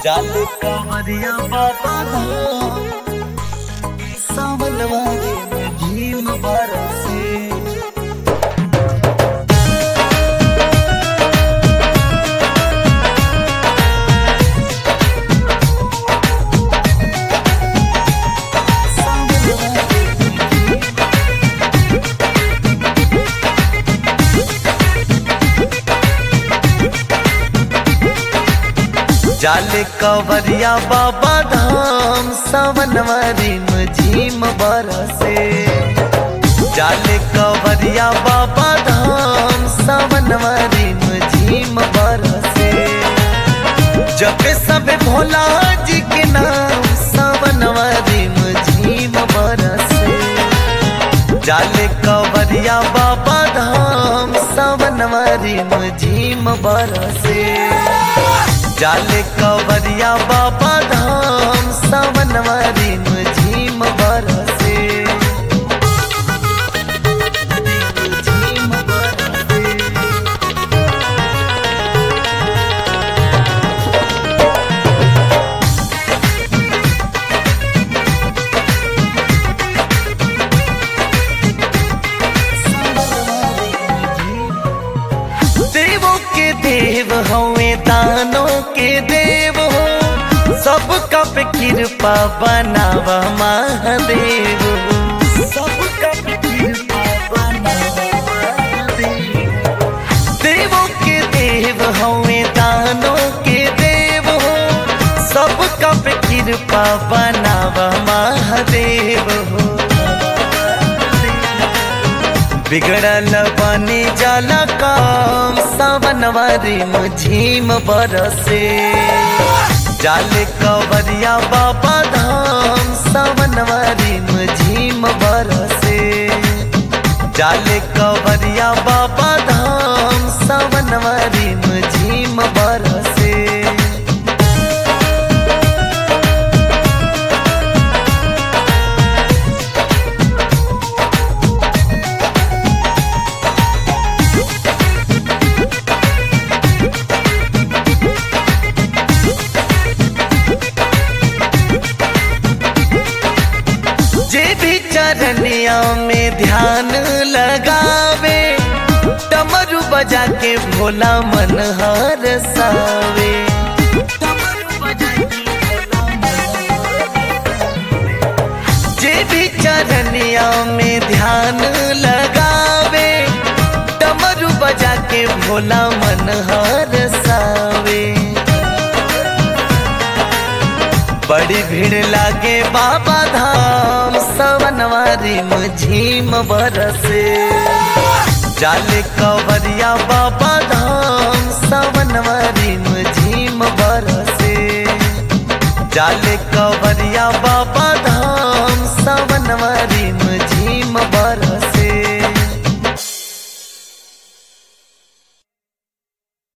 जाले कांवरिया बाबा धाम, सावनवा में झीम बरसे। जाले कांवरिया बाबा धाम, सावनवा में झीम बरसे। जाले कांवरिया बाबा धाम, सावनवा में झीम बरसे। जपे सब भोला जी के नाम, सावनवा में झीम बरसे। जाले कांवरिया बाबा धाम, सावनवा में झीम बरसे। जाले कांवरिया बाबा धाम, सावनवा में झीम बरसे। झीम बरसे। देवों के देव हवे, दानों के देव हो, सबका पे कृपा बनावा महादेव। सबका पे कृपा बनावा महादेव। देवों के देव हवे, दानों के देव हो, सबका पे कृपा बनावा महादेव हो। बिगड़ल बनी जाला काम, सावनवा में झीम बरसे। जाले कांवरिया बाबा धाम, सावनवा में झीम बरसे। जाले कांवरिया बाबा धाम, सावनवा में झीम बरसे। चरनिया में ध्यान लगावे, डमरू बजा के भोला मन हरसावे। जे भी चरनिया में ध्यान लगावे, डमरू बजा के भोला मन हरसावे। बड़ी भीड़ लागे बाबा धाम, सावनवा में झीम बरसे। जाले कांवरिया बाबा धाम, सावनवा में झीम बरसे। जाले कांवरिया बाबा धाम।